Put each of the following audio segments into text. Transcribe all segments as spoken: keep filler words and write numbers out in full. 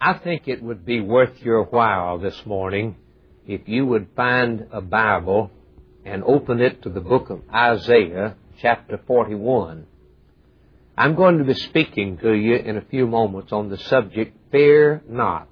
I think it would be worth your while this morning if you would find a Bible and open it to the book of Isaiah, chapter forty-one. I'm going to be speaking to you in a few moments on the subject, Fear Not.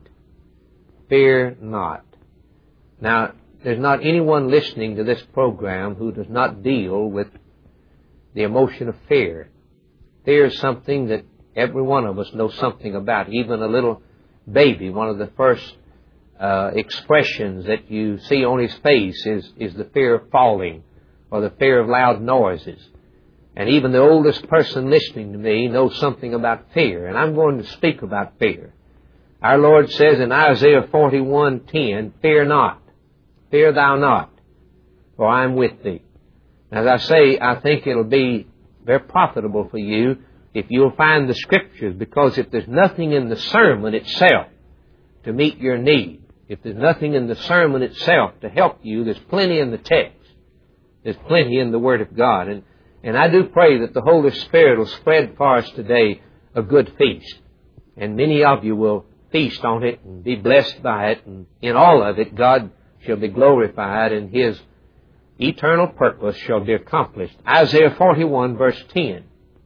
Fear not. Now, there's not anyone listening to this program who does not deal with the emotion of fear. Fear is something that every one of us knows something about. Even a little baby, one of the first uh, expressions that you see on his face is, is the fear of falling or the fear of loud noises. And even the oldest person listening to me knows something about fear. And I'm going to speak about fear. Our Lord says in Isaiah forty-one ten, Fear not, fear thou not, for I am with thee. As I say, I think it'll be very profitable for you if you'll find the Scriptures, because if there's nothing in the sermon itself to meet your need, if there's nothing in the sermon itself to help you, there's plenty in the text. There's plenty in the Word of God. And, and I do pray that the Holy Spirit will spread for us today a good feast. And many of you will feast on it and be blessed by it. And in all of it, God shall be glorified and His eternal purpose shall be accomplished. Isaiah forty-one, verse ten.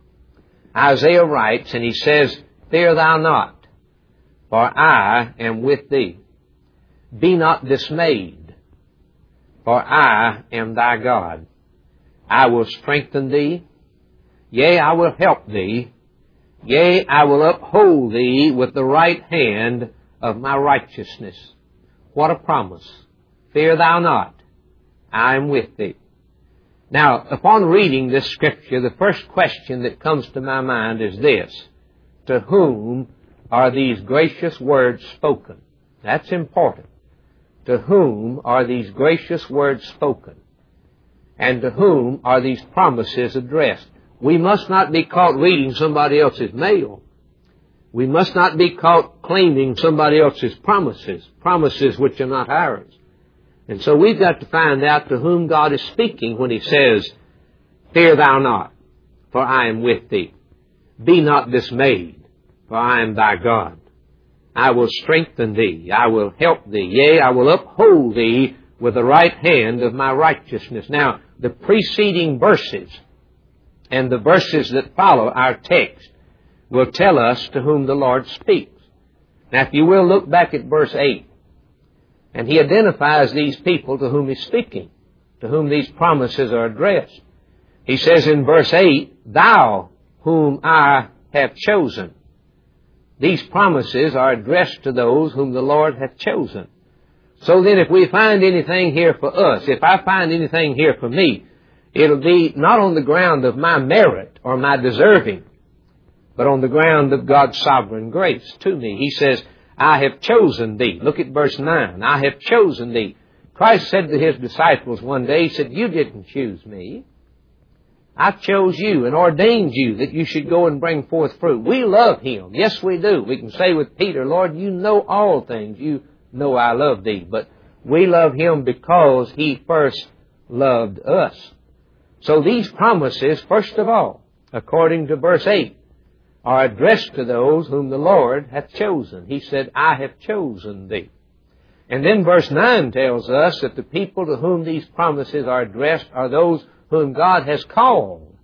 Isaiah writes, and he says, Fear thou not, for I am with thee. Be not dismayed, for I am thy God. I will strengthen thee. Yea, I will help thee. Yea, I will uphold thee with the right hand of my righteousness. What a promise. Fear thou not, I am with thee. Now, upon reading this Scripture, the first question that comes to my mind is this: to whom are these gracious words spoken? That's important. To whom are these gracious words spoken? And to whom are these promises addressed? We must not be caught reading somebody else's mail. We must not be caught claiming somebody else's promises, promises which are not ours. And so we've got to find out to whom God is speaking when He says, Fear thou not, for I am with thee. Be not dismayed, for I am thy God. I will strengthen thee. I will help thee. Yea, I will uphold thee with the right hand of my righteousness. Now, the preceding verses and the verses that follow our text will tell us to whom the Lord speaks. Now, if you will, look back at verse eight. And He identifies these people to whom He's speaking, to whom these promises are addressed. He says in verse eight, Thou whom I have chosen. These promises are addressed to those whom the Lord hath chosen. So then if we find anything here for us, if I find anything here for me, it'll be not on the ground of my merit or my deserving, but on the ground of God's sovereign grace to me. He says, I have chosen thee. Look at verse nine. I have chosen thee. Christ said to His disciples one day, He said, You didn't choose me. I chose you and ordained you that you should go and bring forth fruit. We love Him. Yes, we do. We can say with Peter, Lord, you know all things. You know I love thee. But we love Him because He first loved us. So these promises, first of all, according to verse eight, are addressed to those whom the Lord hath chosen. He said, I have chosen thee. And then verse nine tells us that the people to whom these promises are addressed are those whom God has called.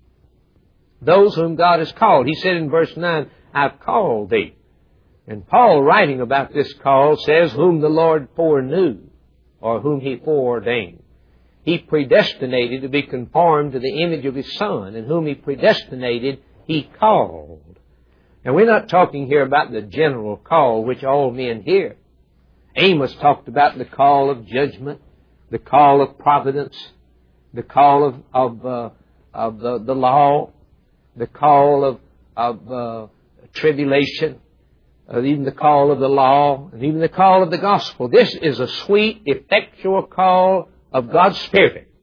Those whom God has called. He said in verse nine, I've called thee. And Paul, writing about this call, says, whom the Lord foreknew, or whom He foreordained. He predestinated to be conformed to the image of His Son, and whom He predestinated, He called. And we're not talking here about the general call which all men hear. Amos talked about the call of judgment, the call of providence, the call of of, uh, of the, the law, the call of of uh, tribulation, uh, even the call of the law, and even the call of the gospel. This is a sweet, effectual call of God's Spirit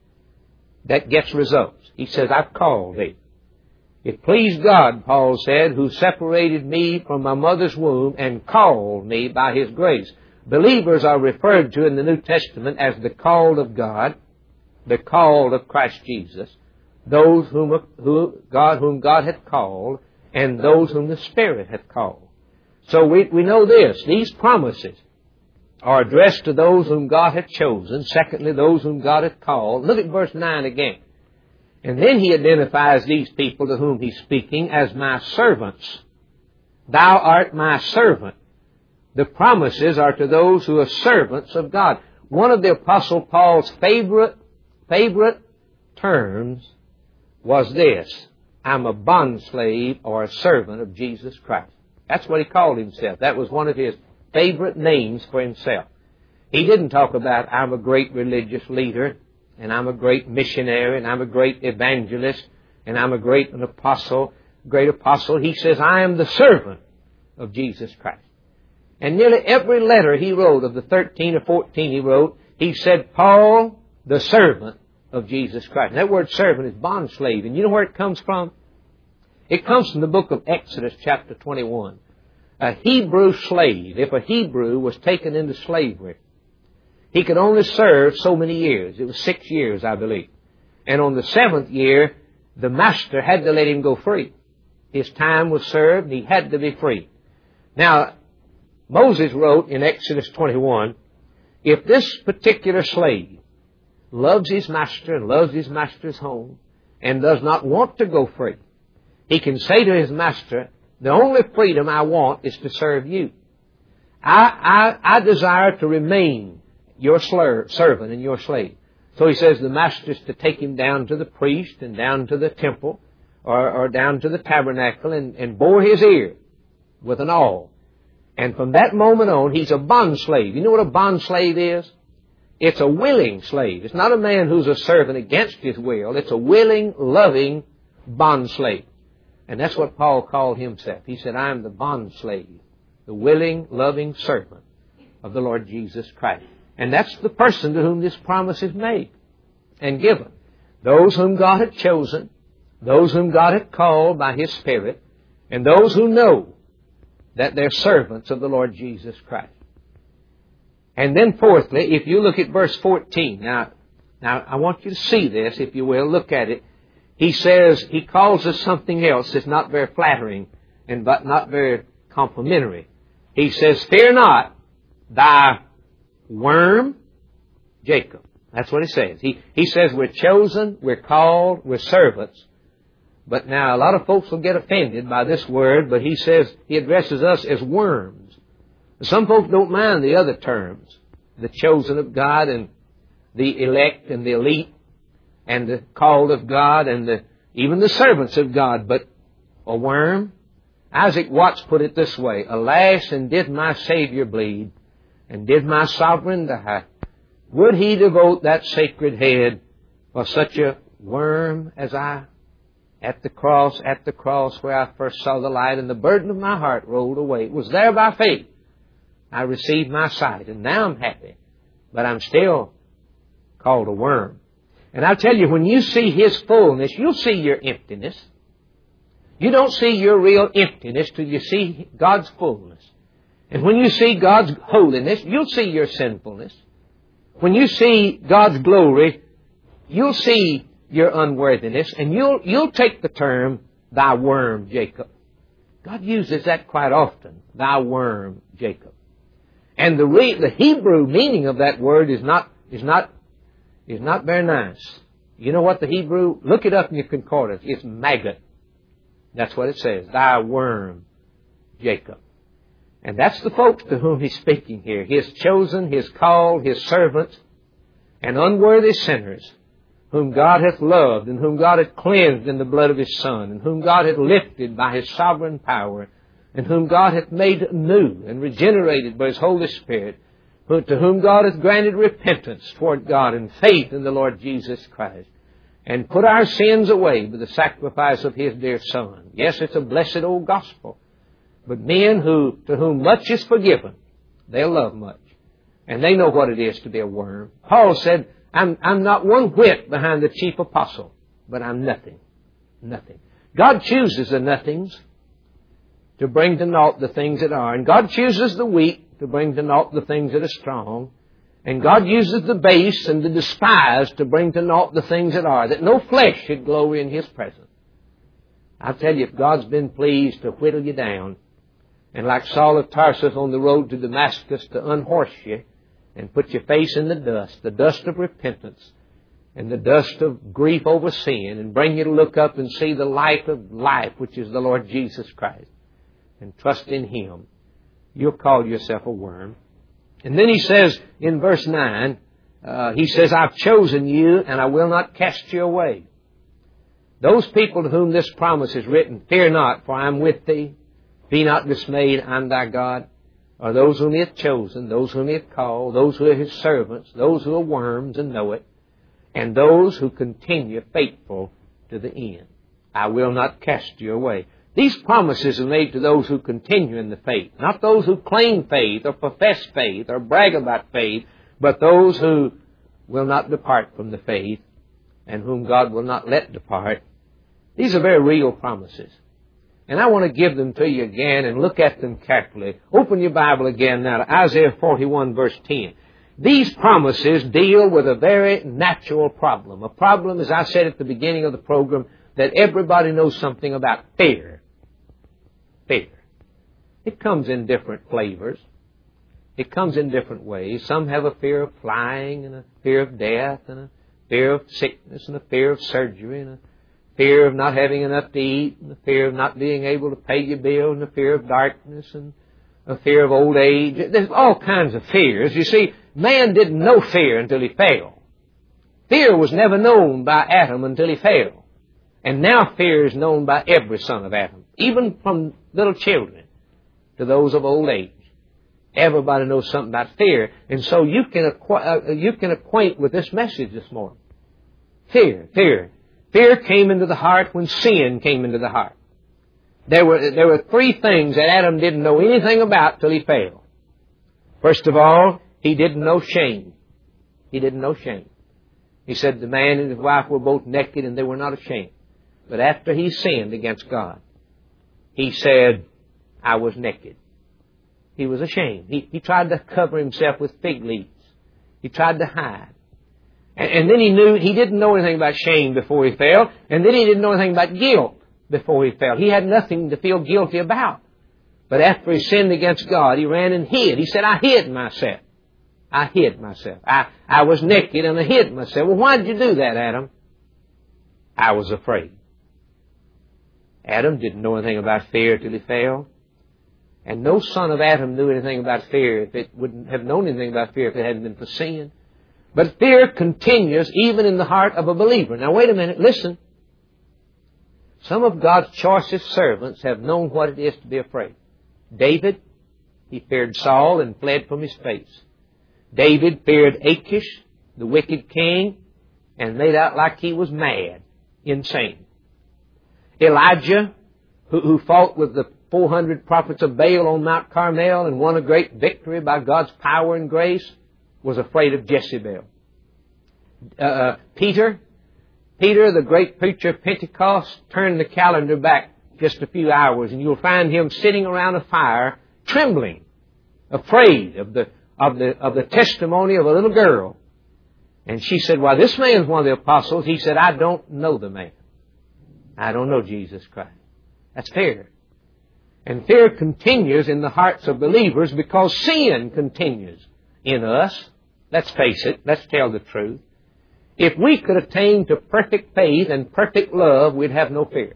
that gets results. He says, I've called thee. It pleased God, Paul said, who separated me from my mother's womb and called me by His grace. Believers are referred to in the New Testament as the called of God, the called of Christ Jesus, those whom, who God, whom God hath called, and those whom the Spirit hath called. So we, we know this. These promises are addressed to those whom God hath chosen. Secondly, those whom God hath called. Look at verse nine again. And then he identifies these people to whom he's speaking as my servants. Thou art my servant. The promises are to those who are servants of God. One of the Apostle Paul's favorite, favorite terms was this: I'm a bondslave or a servant of Jesus Christ. That's what he called himself. That was one of his favorite names for himself. He didn't talk about, I'm a great religious leader, and I'm a great missionary, and I'm a great evangelist, and I'm a great an apostle, great apostle. He says, I am the servant of Jesus Christ. And nearly every letter he wrote, of the thirteen or fourteen he wrote, he said, Paul, the servant of Jesus Christ. And that word servant is bondslave. And you know where it comes from? It comes from the book of Exodus, chapter twenty-one. A Hebrew slave, if a Hebrew was taken into slavery, he could only serve so many years. It was six years, I believe. And on the seventh year, the master had to let him go free. His time was served, and he had to be free. Now, Moses wrote in Exodus twenty-one, if this particular slave loves his master and loves his master's home and does not want to go free, he can say to his master, the only freedom I want is to serve you. I, I, I desire to remain your slur, servant and your slave. So he says the master is to take him down to the priest and down to the temple or, or down to the tabernacle and, and bore his ear with an awl. And from that moment on, he's a bond slave. You know what a bond slave is? It's a willing slave. It's not a man who's a servant against his will. It's a willing, loving bond slave. And that's what Paul called himself. He said, I am the bond slave, the willing, loving servant of the Lord Jesus Christ. And that's the person to whom this promise is made and given. Those whom God had chosen, those whom God had called by His Spirit, and those who know that they're servants of the Lord Jesus Christ. And then fourthly, if you look at verse fourteen, now, now I want you to see this, if you will, look at it. He says, he calls us something else that's not very flattering and but not very complimentary. He says, fear not thy worm, Jacob. That's what he says. He, he says we're chosen, we're called, we're servants. But now a lot of folks will get offended by this word, but he says he addresses us as worms. Some folks don't mind the other terms, the chosen of God and the elect and the elite and the called of God and the, even the servants of God. But a worm? Isaac Watts put it this way, alas, and did my Savior bleed, and did my sovereign die, would he devote that sacred head for such a worm as I? At the cross, at the cross where I first saw the light, and the burden of my heart rolled away. It was there by faith I received my sight, and now I'm happy. But I'm still called a worm. And I'll tell you, when you see His fullness, you'll see your emptiness. You don't see your real emptiness till you see God's fullness. And when you see God's holiness, you'll see your sinfulness. When you see God's glory, you'll see your unworthiness, and you'll, you'll take the term, thy worm, Jacob. God uses that quite often, thy worm, Jacob. And the re, the Hebrew meaning of that word is not, is not, is not very nice. You know what the Hebrew, look it up in your concordance, it's maggot. That's what it says, thy worm, Jacob. And that's the folks to whom He's speaking here. His chosen, His called, His servants, and unworthy sinners, whom God hath loved, and whom God hath cleansed in the blood of His Son, and whom God hath lifted by His sovereign power, and whom God hath made new and regenerated by His Holy Spirit, to whom God hath granted repentance toward God and faith in the Lord Jesus Christ, and put our sins away by the sacrifice of His dear Son. Yes, it's a blessed old gospel. But men who, to whom much is forgiven, they'll love much. And they know what it is to be a worm. Paul said, I'm, I'm not one whit behind the chief apostle, but I'm nothing. Nothing. God chooses the nothings to bring to naught the things that are. And God chooses the weak to bring to naught the things that are strong. And God uses the base and the despised to bring to naught the things that are, that no flesh should glory in His presence. I tell you, if God's been pleased to whittle you down and like Saul of Tarsus on the road to Damascus to unhorse you and put your face in the dust, the dust of repentance and the dust of grief over sin, and bring you to look up and see the light of life, which is the Lord Jesus Christ, and trust in Him, you'll call yourself a worm. And then he says in verse nine, uh, he says, I've chosen you and I will not cast you away. Those people to whom this promise is written, fear not, for I am with thee. Be not dismayed, I am thy God. Are those whom He hath chosen, those whom He hath called, those who are His servants, those who are worms and know it, and those who continue faithful to the end. I will not cast you away. These promises are made to those who continue in the faith, not those who claim faith or profess faith or brag about faith, but those who will not depart from the faith and whom God will not let depart. These are very real promises. And I want to give them to you again and look at them carefully. Open your Bible again now to Isaiah forty-one verse ten. These promises deal with a very natural problem. A problem, as I said at the beginning of the program, that everybody knows something about: fear. Fear. It comes in different flavors. It comes in different ways. Some have a fear of flying, and a fear of death, and a fear of sickness, and a fear of surgery, and a fear of not having enough to eat, and a fear of not being able to pay your bill, and a fear of darkness, and a fear of old age. There's all kinds of fears. You see, man didn't know fear until he fell. Fear was never known by Adam until he fell. And now fear is known by every son of Adam, even from little children to those of old age. Everybody knows something about fear. And so you can, acqu- uh, you can acquaint with this message this morning. Fear, fear. Fear came into the heart when sin came into the heart. There were, there were three things that Adam didn't know anything about till he fell. First of all, he didn't know shame. He didn't know shame. He said the man and his wife were both naked and they were not ashamed. But after he sinned against God, he said, I was naked. He was ashamed. He, he tried to cover himself with fig leaves. He tried to hide. And, and then he knew, he didn't know anything about shame before he fell. And then he didn't know anything about guilt before he fell. He had nothing to feel guilty about. But after he sinned against God, he ran and hid. He said, I hid myself. I hid myself. I, I was naked and I hid myself. Well, why did you do that, Adam? I was afraid. Adam didn't know anything about fear till he fell. And no son of Adam knew anything about fear if it wouldn't have known anything about fear if it hadn't been for sin. But fear continues even in the heart of a believer. Now wait a minute, listen. Some of God's choicest servants have known what it is to be afraid. David, he feared Saul and fled from his face. David feared Achish, the wicked king, and made out like he was mad, insane. Elijah, who, who fought with the four hundred prophets of Baal on Mount Carmel and won a great victory by God's power and grace, was afraid of Jezebel. Uh, Peter, Peter, the great preacher of Pentecost, turned the calendar back just a few hours and you'll find him sitting around a fire, trembling, afraid of the, of the, of the testimony of a little girl. And she said, well, this man's one of the apostles. He said, I don't know the man. I don't know Jesus Christ. That's fear. And fear continues in the hearts of believers because sin continues in us. Let's face it. Let's tell the truth. If we could attain to perfect faith and perfect love, we'd have no fear.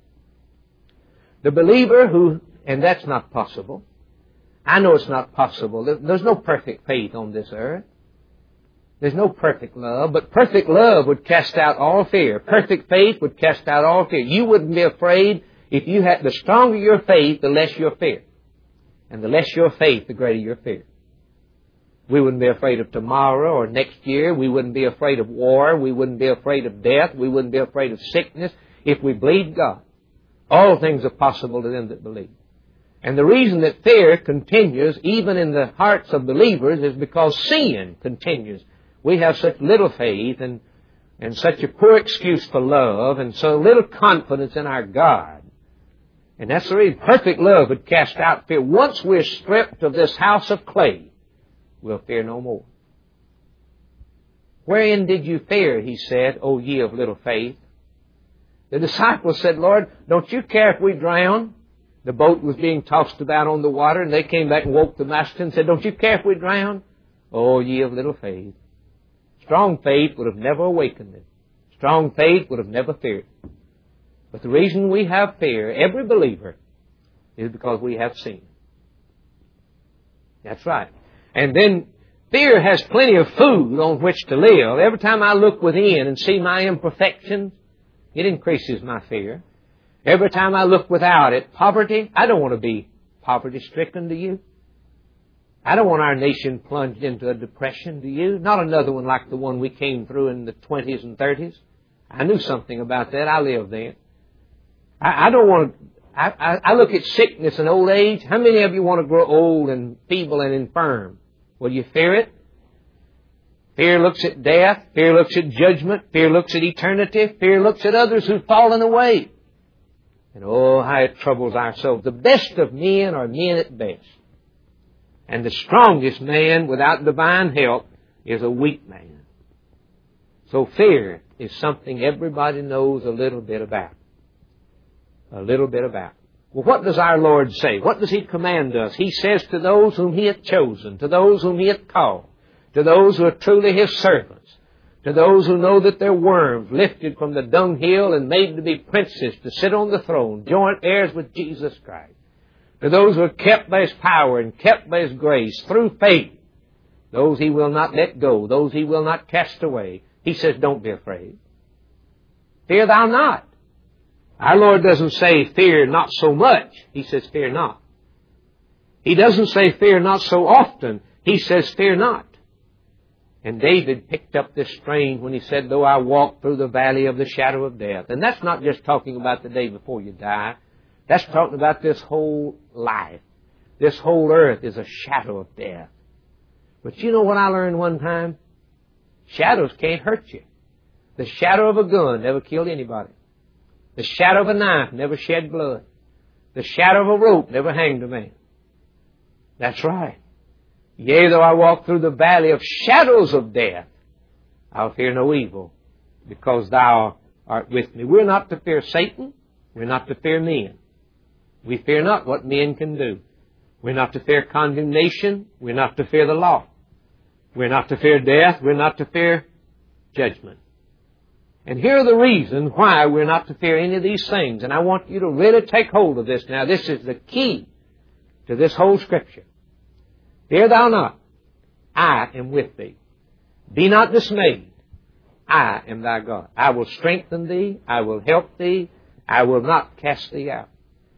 The believer who, and that's not possible. I know it's not possible. There's no perfect faith on this earth. There's no perfect love, but perfect love would cast out all fear. Perfect faith would cast out all fear. You wouldn't be afraid if you had, the stronger your faith, the less your fear. And the less your faith, the greater your fear. We wouldn't be afraid of tomorrow or next year. We wouldn't be afraid of war. We wouldn't be afraid of death. We wouldn't be afraid of sickness if we believed God. All things are possible to them that believe. And the reason that fear continues even in the hearts of believers is because sin continues. We have such little faith and, and such a poor excuse for love and so little confidence in our God. And that's the reason perfect love would cast out fear. Once we're stripped of this house of clay, we'll fear no more. Wherein did you fear, he said, O ye of little faith? The disciples said, Lord, don't you care if we drown? The boat was being tossed about on the water, and they came back and woke the master and said, "Don't you care if we drown? Oh, ye of little faith." Strong faith would have never awakened them. Strong faith would have never feared. But the reason we have fear, every believer, is because we have sin. That's right. And then fear has plenty of food on which to live. Every time I look within and see my imperfections, it increases my fear. Every time I look without it, poverty, I don't want to be poverty-stricken, do you? I don't want our nation plunged into a depression, do you? Not another one like the one we came through in the twenties and thirties. I knew something about that. I lived then. I, I don't want to... I, I, I look at sickness and old age. How many of you want to grow old and feeble and infirm? Will you fear it? Fear looks at death. Fear looks at judgment. Fear looks at eternity. Fear looks at others who've fallen away. And oh, how it troubles our souls. The best of men are men at best. And the strongest man without divine help is a weak man. So fear is something everybody knows a little bit about. A little bit about. Well, what does our Lord say? What does He command us? He says to those whom He hath chosen, to those whom He hath called, to those who are truly His servants, to those who know that they're worms lifted from the dunghill and made to be princes to sit on the throne, joint heirs with Jesus Christ, to those who are kept by His power and kept by His grace through faith, those He will not let go, those He will not cast away. He says, don't be afraid. Fear thou not. Our Lord doesn't say, fear not so much. He says, fear not. He doesn't say, fear not so often. He says, fear not. And David picked up this strain when he said, though I walk through the valley of the shadow of death. And that's not just talking about the day before you die. That's talking about this whole life. This whole earth is a shadow of death. But you know what I learned one time? Shadows can't hurt you. The shadow of a gun never killed anybody. The shadow of a knife never shed blood. The shadow of a rope never hanged a man. That's right. Yea, though I walk through the valley of shadows of death, I'll fear no evil, because thou art with me. We're not to fear Satan. We're not to fear men. We fear not what men can do. We're not to fear condemnation. We're not to fear the law. We're not to fear death. We're not to fear judgment. And here are the reasons why we're not to fear any of these things. And I want you to really take hold of this now. This is the key to this whole Scripture. Fear thou not. I am with thee. Be not dismayed. I am thy God. I will strengthen thee. I will help thee. I will not cast thee out.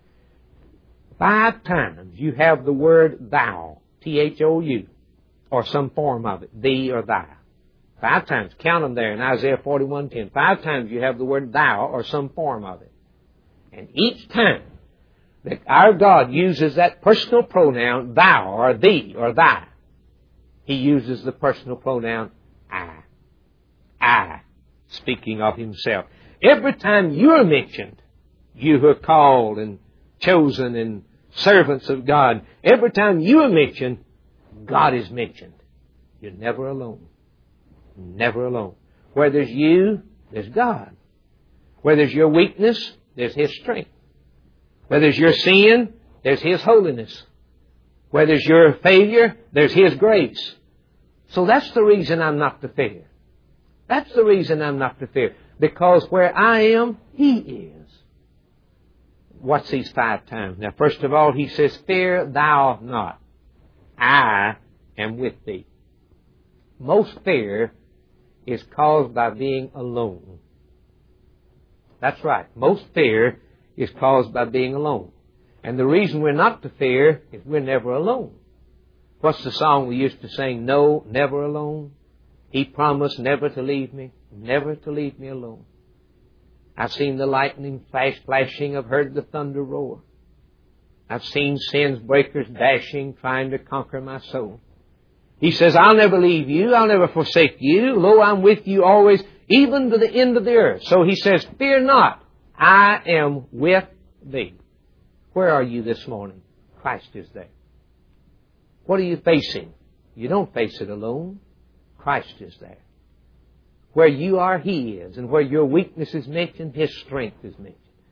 Five times you have the word thou, T H O U, or some form of it, thee or thy. Five times. Count them there in Isaiah forty-one ten. Five times you have the word thou or some form of it. And each time that our God uses that personal pronoun, thou or thee or thy, He uses the personal pronoun I. I, speaking of Himself. Every time you're mentioned, you who are called and chosen and servants of God, every time you are mentioned, God is mentioned. You're never alone. Never alone. Where there's you, there's God. Where there's your weakness, there's His strength. Where there's your sin, there's His holiness. Where there's your failure, there's His grace. So that's the reason I'm not to fear. That's the reason I'm not to fear. Because where I am, He is. What's these five times? Now, first of all, He says, fear thou not. I am with thee. Most fear is caused by being alone. That's right. Most fear is caused by being alone. And the reason we're not to fear is we're never alone. What's the song we used to sing? No, never alone. He promised never to leave me, never to leave me alone. I've seen the lightning flash flashing. I've heard the thunder roar. I've seen sin's breakers dashing, trying to conquer my soul. He says, I'll never leave you. I'll never forsake you. Lo, I'm with you always, even to the end of the earth. So He says, fear not. I am with thee. Where are you this morning? Christ is there. What are you facing? You don't face it alone. Christ is there. Where you are, He is. And where your weakness is mentioned, His strength is mentioned.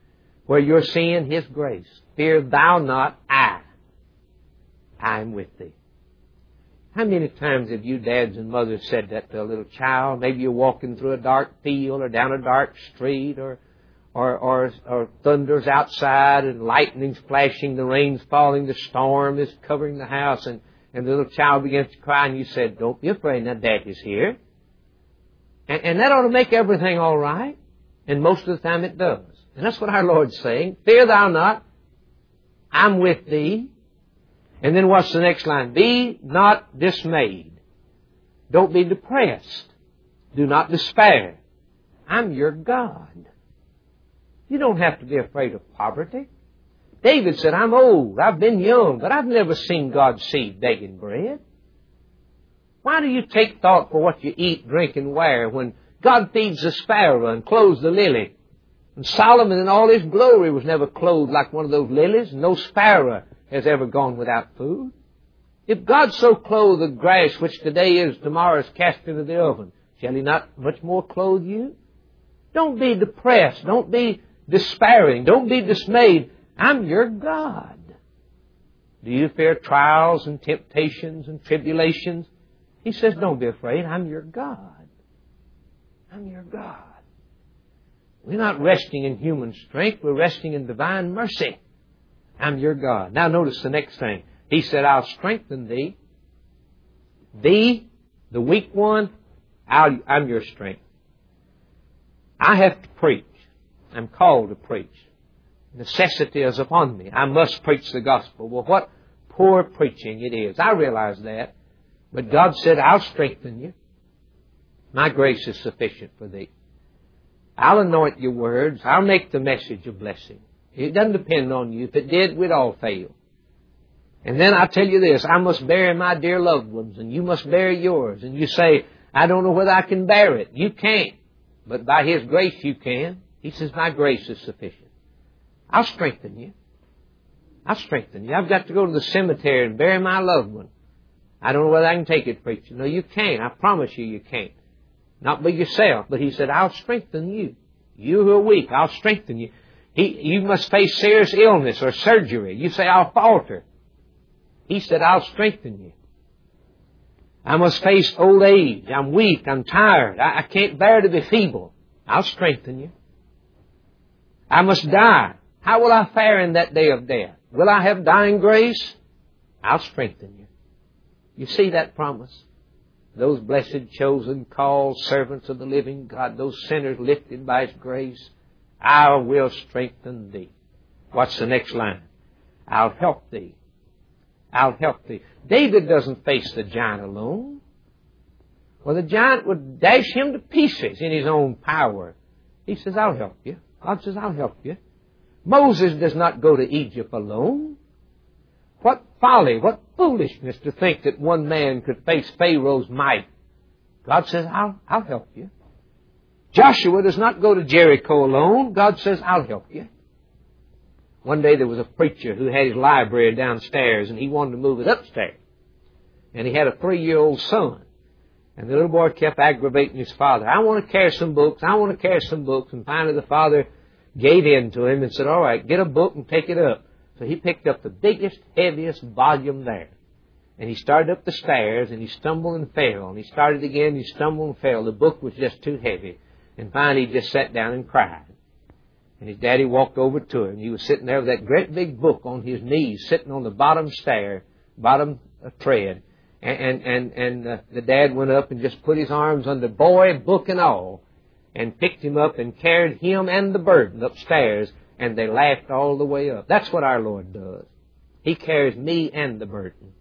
where you're seeing His grace. Fear thou not, I. I am with thee. How many times have you dads and mothers said that to a little child? Maybe you're walking through a dark field or down a dark street, or or or, or thunder's outside and lightning's flashing, the rain's falling, the storm is covering the house, and, and the little child begins to cry, and you said, don't be afraid, now Daddy's here. And, and that ought to make everything all right. And most of the time it does. And that's what our Lord's saying. Fear thou not, I'm with thee. And then what's the next line? Be not dismayed. Don't be depressed. Do not despair. I'm your God. You don't have to be afraid of poverty. David said, I'm old, I've been young, but I've never seen God's seed begging bread. Why do you take thought for what you eat, drink, and wear when God feeds the sparrow and clothes the lily? And Solomon in all his glory was never clothed like one of those lilies. No sparrow has ever gone without food. If God so clothe the grass, which today is, tomorrow is cast into the oven, shall He not much more clothe you? Don't be depressed. Don't be despairing. Don't be dismayed. I'm your God. Do you fear trials and temptations and tribulations? He says, don't be afraid. I'm your God. I'm your God. We're not resting in human strength. We're resting in divine mercy. I'm your God. Now notice the next thing. He said, I'll strengthen thee. Thee, the weak one, I'll, I'm your strength. I have to preach. I'm called to preach. Necessity is upon me. I must preach the gospel. Well, what poor preaching it is. I realize that. But God said, I'll strengthen you. My grace is sufficient for thee. I'll anoint your words. I'll make the message a blessing. It doesn't depend on you. If it did, we'd all fail. And then I tell you this, I must bury my dear loved ones, and you must bury yours. And you say, I don't know whether I can bear it. You can't. But by His grace you can. He says, my grace is sufficient. I'll strengthen you. I'll strengthen you. I've got to go to the cemetery and bury my loved one. I don't know whether I can take it, preacher. No, you can't. I promise you, you can't. Not by yourself. But He said, I'll strengthen you. You who are weak, I'll strengthen you. He, you must face serious illness or surgery. You say, I'll falter. He said, I'll strengthen you. I must face old age. I'm weak. I'm tired. I, I can't bear to be feeble. I'll strengthen you. I must die. How will I fare in that day of death? Will I have dying grace? I'll strengthen you. You see that promise? Those blessed, chosen, called servants of the living God, those sinners lifted by His grace, I will strengthen thee. What's the next line? I'll help thee. I'll help thee. David doesn't face the giant alone. Well, the giant would dash him to pieces in his own power. He says, I'll help you. God says, I'll help you. Moses does not go to Egypt alone. What folly, what foolishness to think that one man could face Pharaoh's might. God says, I'll, I'll help you. Joshua does not go to Jericho alone. God says, I'll help you. One day there was a preacher who had his library downstairs and he wanted to move it upstairs. And he had a three-year-old son. And the little boy kept aggravating his father. I want to carry some books. I want to carry some books. And finally the father gave in to him and said, all right, get a book and take it up. So he picked up the biggest, heaviest volume there. And he started up the stairs and he stumbled and fell. And he started again, he stumbled and fell. The book was just too heavy. And finally he just sat down and cried. And his daddy walked over to him. He was sitting there with that great big book on his knees, sitting on the bottom stair, bottom uh, tread. And, and, and, and uh, the dad went up and just put his arms on the boy, book and all, and picked him up and carried him and the burden upstairs. And they laughed all the way up. That's what our Lord does. He carries me and the burden.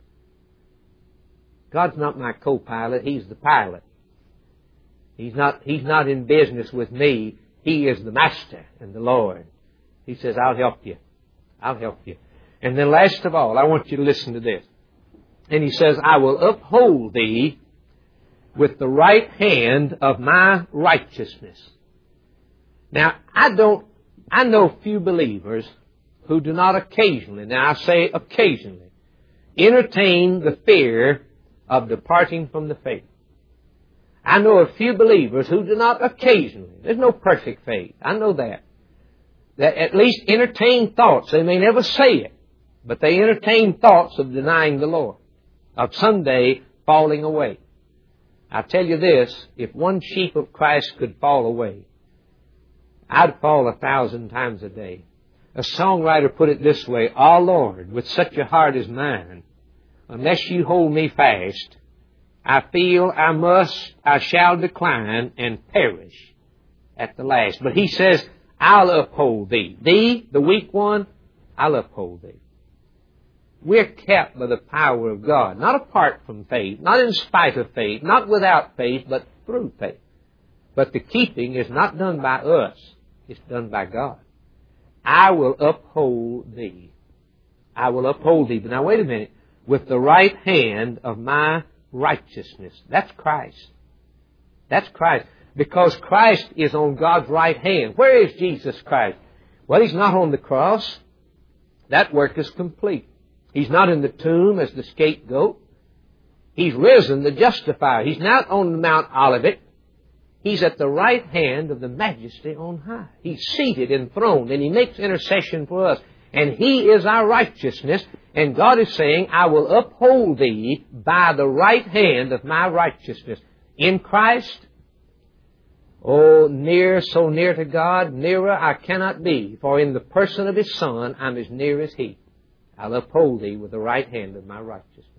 God's not my co-pilot. He's the pilot. He's not, he's not in business with me. He is the Master and the Lord. He says, I'll help you. I'll help you. And then last of all, I want you to listen to this. And He says, I will uphold thee with the right hand of my righteousness. Now, I don't, I know few believers who do not occasionally, now I say occasionally, entertain the fear of departing from the faith. I know a few believers who do not occasionally, there's no perfect faith, I know that, that at least entertain thoughts. They may never say it, but they entertain thoughts of denying the Lord, of someday falling away. I tell you this, if one sheep of Christ could fall away, I'd fall a thousand times a day. A songwriter put it this way, "Ah, Lord, with such a heart as mine, unless you hold me fast, I feel I must, I shall decline and perish at the last." But he says, "I'll uphold thee." Thee, the weak one, I'll uphold thee. We're kept by the power of God, not apart from faith, not in spite of faith, not without faith, but through faith. But the keeping is not done by us. It's done by God. I will uphold thee. I will uphold thee. But now wait a minute. With the right hand of my righteousness. That's Christ. That's Christ. Because Christ is on God's right hand. Where is Jesus Christ? Well, He's not on the cross. That work is complete. He's not in the tomb as the scapegoat. He's risen, the justifier. He's not on Mount Olivet. He's at the right hand of the Majesty on high. He's seated, enthroned, and He makes intercession for us. And He is our righteousness. And God is saying, "I will uphold thee by the right hand of my righteousness." In Christ, oh, near, so near to God, nearer I cannot be. For in the person of His Son, I'm as near as He. I'll uphold thee with the right hand of my righteousness.